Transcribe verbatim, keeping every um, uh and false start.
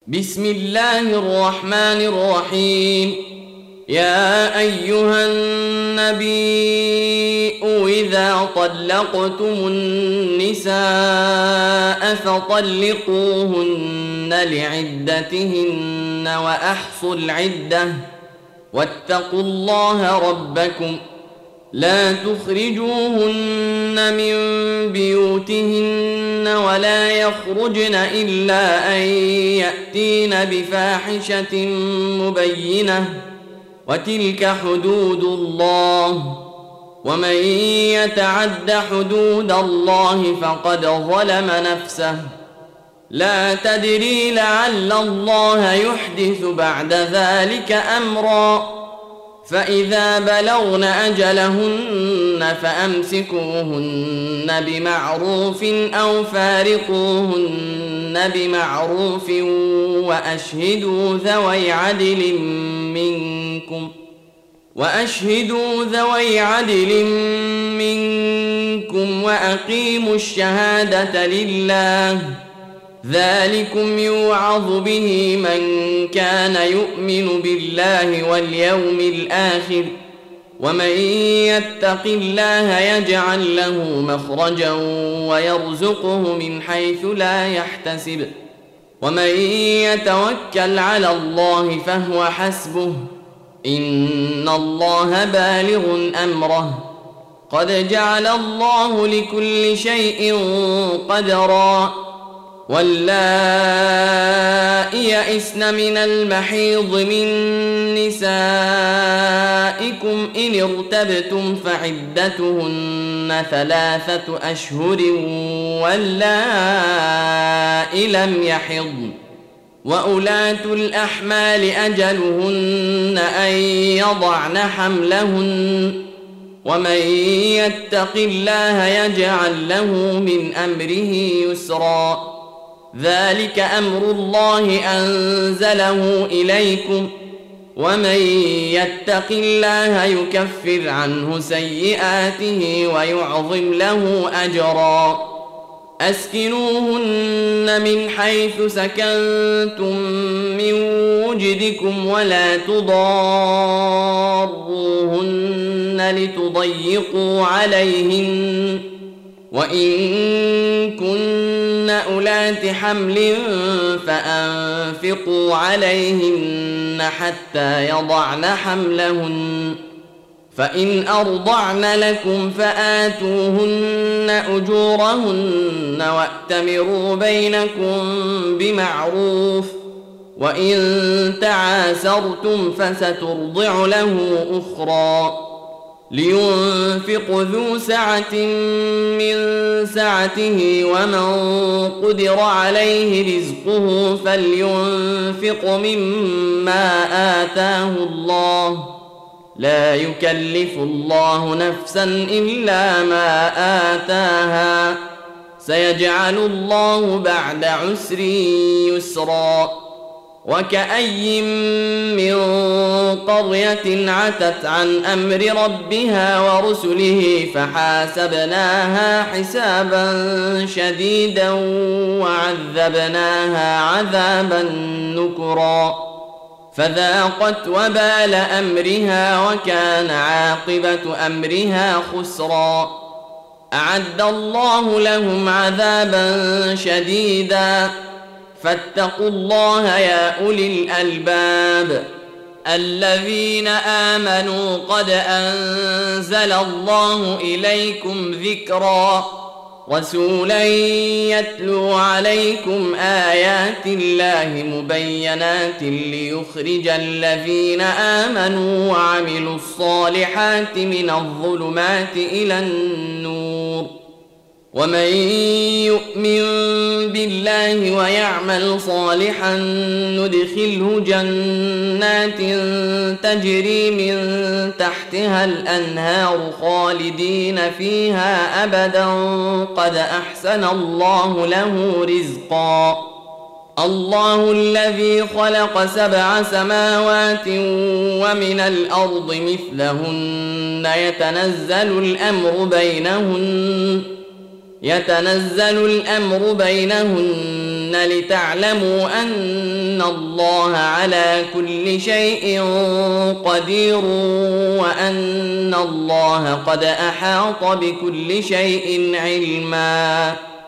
بسم الله الرحمن الرحيم. يا أيها النبي إذا طلقتم النساء فطلقوهن لعدتهن وأحصوا العدة واتقوا الله ربكم لا تخرجوهن من بيوتهن ولا يخرجن إلا أن يأتين بفاحشة مبينة وتلك حدود الله ومن يتعد حدود الله فقد ظلم نفسه لا تدري لعل الله يحدث بعد ذلك أمرا فإذا بلغن أجلهن فأمسكوهن بمعروف أو فارقوهن بمعروف وأشهدوا ذوي عدل منكم وأشهدوا ذوي عدل منكم وأقيموا الشهادة لله ذلكم يوعظ به من كان يؤمن بالله واليوم الآخر ومن يتق الله يجعل له مخرجا ويرزقه من حيث لا يحتسب ومن يتوكل على الله فهو حسبه إن الله بالغ أمره قد جعل الله لكل شيء قدرا واللائي يئسن من المحيض من نسائكم إن ارتبتم فعدتهن ثلاثة أشهر واللائي لم يحضن وأولاة الأحمال أجلهن أن يضعن حملهن ومن يتق الله يجعل له من أمره يسرا ذلك أمر الله أنزله إليكم ومن يتق الله يكفر عنه سيئاته ويعظم له أجرا أسكنوهن من حيث سكنتم من وجدكم ولا تضاروهن لتضيقوا عليهن وإن كن أولات حمل فأنفقوا عليهن حتى يضعن حملهن فإن أرضعن لكم فآتوهن أجورهن وأتمروا بينكم بمعروف وإن تعاسرتم فسترضع له أخرى لينفق ذو سعة من سعته ومن قدر عليه رزقه فلينفق مما آتاه الله لا يكلف الله نفسا إلا ما آتاها سيجعل الله بعد عسر يسرا وكأي من قرية عتت عن أمر ربها ورسله فحاسبناها حسابا شديدا وعذبناها عذابا نكرا فذاقت وبال أمرها وكان عاقبة أمرها خسرا أعد الله لهم عذابا شديدا فاتقوا الله يا أولي الألباب الذين آمنوا قد أنزل الله إليكم ذكرا رسولا يتلو عليكم آيات الله مبينات ليخرج الذين آمنوا وعملوا الصالحات من الظلمات إلى النور ومن يؤمن بالله ويعمل صالحا ندخله جنات تجري من تحتها الأنهار خالدين فيها أبدا قد أحسن الله له رزقا الله الذي خلق سبع سماوات ومن الأرض مثلهن يتنزل الأمر بينهن يتنزل الأمر بينهن لتعلموا أن الله على كل شيء قدير وأن الله قد أحاط بكل شيء علما.